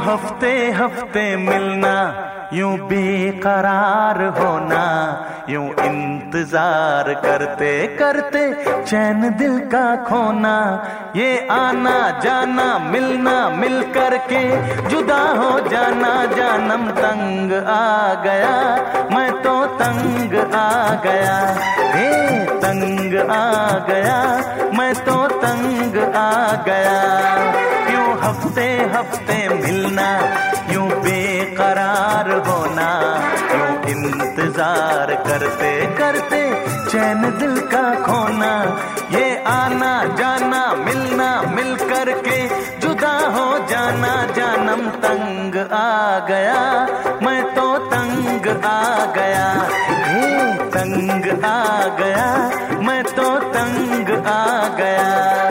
हफ्ते हफ्ते मिलना, यूं बेकरार होना, यूं इंतजार करते करते चैन दिल का खोना, ये आना जाना मिलना मिल करके जुदा हो जाना, जानम तंग आ गया, मैं तो तंग आ गया, हे तंग आ गया, मैं तो तंग आ गया। क्यों हफ्ते हफ्ते मिलना, यूं बेकरार होना, यूं इंतजार करते करते चैन दिल का खोना, ये आना जाना मिलना मिल करके जुदा हो जाना, जानम तंग आ गया, मैं तो तंग आ गया, हे तंग आ गया, मैं तो तंग आ गया।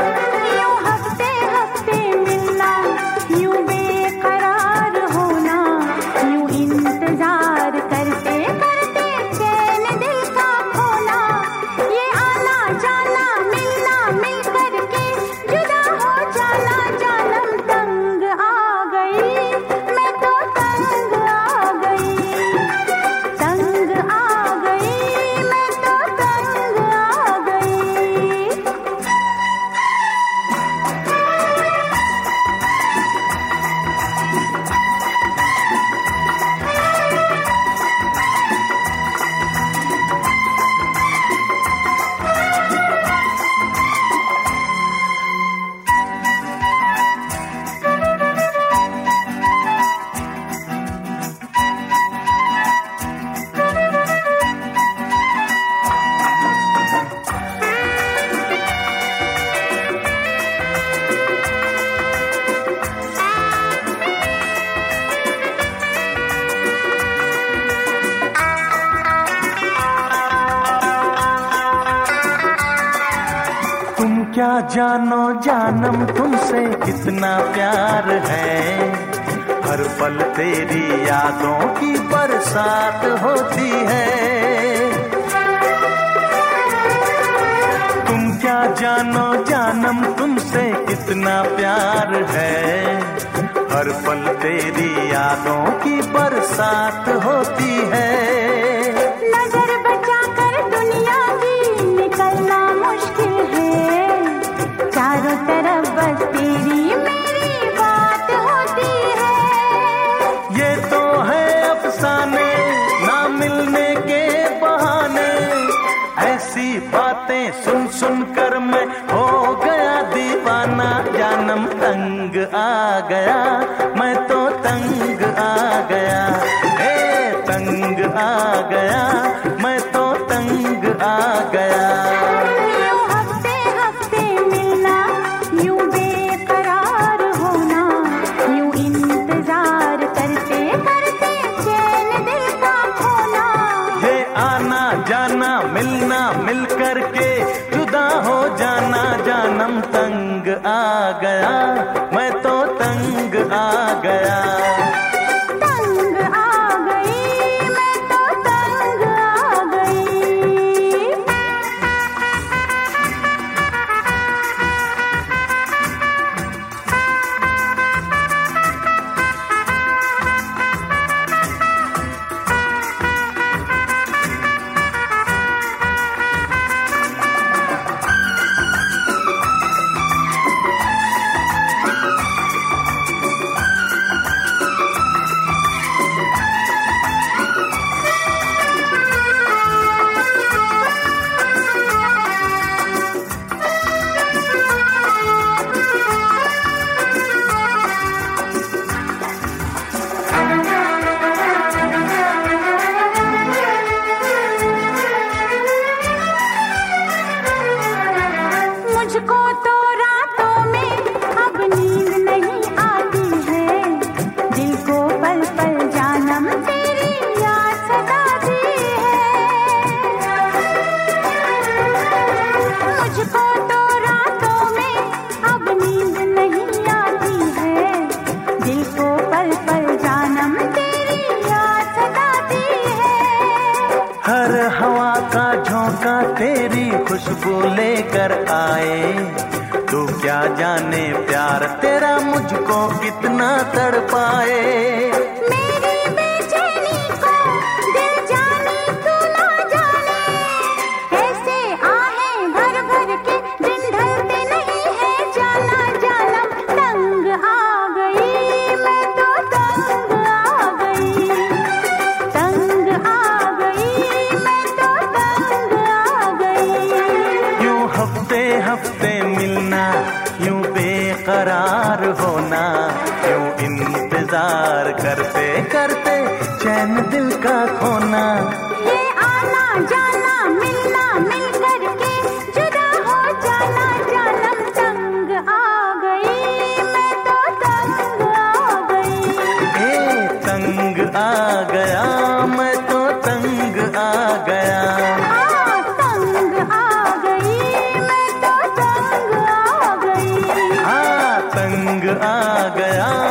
क्या जानो जानम तुमसे कितना प्यार है, हर पल तेरी यादों की बरसात होती है। तुम क्या जानो जानम तुमसे कितना प्यार है, हर पल तेरी यादों की बरसात होती है। नजर बचाकर दुनिया की निकलना मुश्किल है, चारों तरफ बस तेरी मेरी बात होती है। ये तो है अफसाने ना मिलने के बहाने, ऐसी बातें सुन सुन कर मैं हो गया दीवाना, जानम तंग आ गया, मैं तो तंग आ गया, ए तंग आ गया, मैं तो तंग आ गया। जाना मिलना मिल करके जुदा हो जाना, जानम तंग आ गया, मैं तो तंग आ गया। मुझको तो रातों में अब नींद नहीं आती है, दिल को पल पल जानम तेरी याद सताती है। मुझको तो रातों में अब नींद नहीं आती है, दिल को पल पल जानम तेरी याद सताती है। हर हवा का झोंका तेरी खुशबू ले लेकर आए। तू क्या जाने प्यार तेरा मुझको कितना तड़पाए। मेरी बेचैनी को दिल जाने तू ना जाने, ऐसे आहें भर भर के दिन ढलते नहीं है जाना जानम। तंग आ गई मैं तो तंग आ गई, तंग आ गई मैं तो तंग आ गई। यूं हफ्ते हफ्ते मिलना, यूं बेकरार होना, यूं इंतजार करते करते चैन दिल का खोना। ये आना जाना मिलना मिल करके जुदा हो जाना जानम। तंग आ गई मैं तो तंग आ गई। ए तंग आ गया मैं तो तंग आ गया। तंग आ गई मैं तो तंग आ गई। तंग आ गया